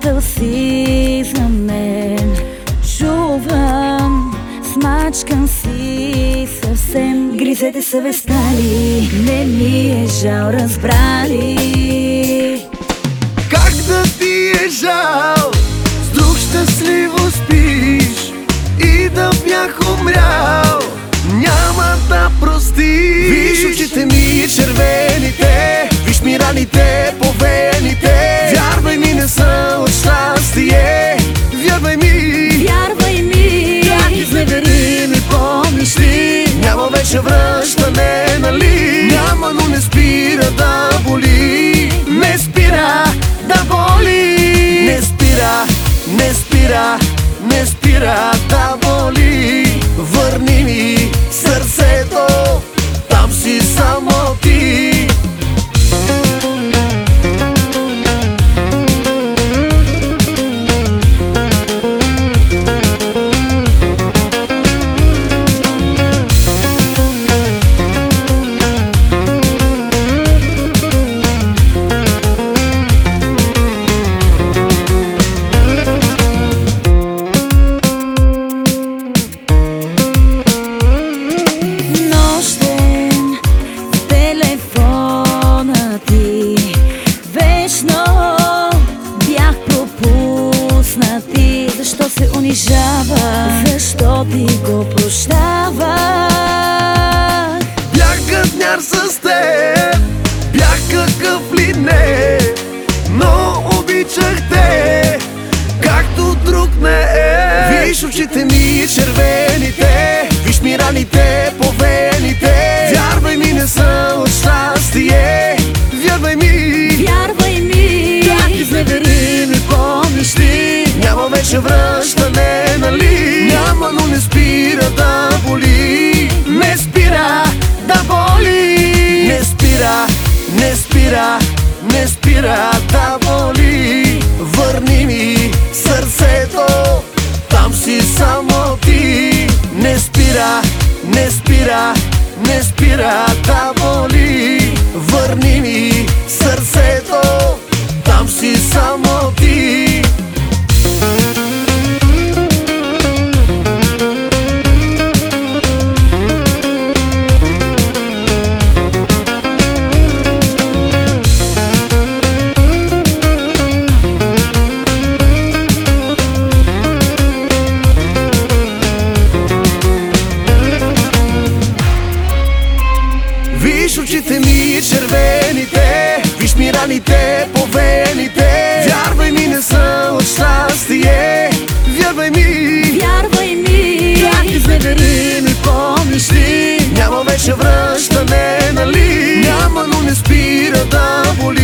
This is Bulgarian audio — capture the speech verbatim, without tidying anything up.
приятел си за мен. Чувам, смачкам си съвсем. Гризете съвестта ли? Не ми е жал, разбрали? Как да ти е жал? С друг щастливо спиш и да бях умрял, няма да простиш. Виж очите ми червените, виж ми раните по вените. Вярвай ми, не са от щастие. Вярвай ми, вярвай ми, как изневери ми, помниш ли? Няма вече връщане, нали? Няма, но не спира да боли. Не спира да боли. Не спира, не спира, не спира да боли. Върни ми сърцето, там си само ти. Защо се унижава? Защо ти го прощава? Бях гъдняр с теб, бях какъв ли не, но обичах те, както друг не е. Виж очите ми червените, виж ми раните по вените. Вярвай ми, не са от щастие. Вярвай ми, вярвай ми, как изневери ми, помниш ли? Няма вече връщане, нали? Няма, но не спира да боли. Не спира да боли. Не спира, не спира, не спира да боли. Върни ми сърцето, там си само ти. Не спира, не спира, не спира да боли. Върни ми сърцето, там си само ти. Виж очите ми червените, виж ми раните по вените. Вярвай ми, не са от щастие. Вярвай ми, вярвай ми, как изневери ми, помниш ли? Няма вече връщане, нали? Няма, но не спира да боли.